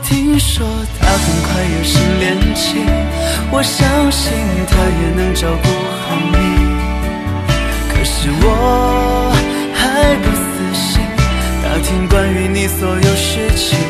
听说他很快有新恋情，我相信他也能照顾好你。可是我还不死心，打听关于你所有事情。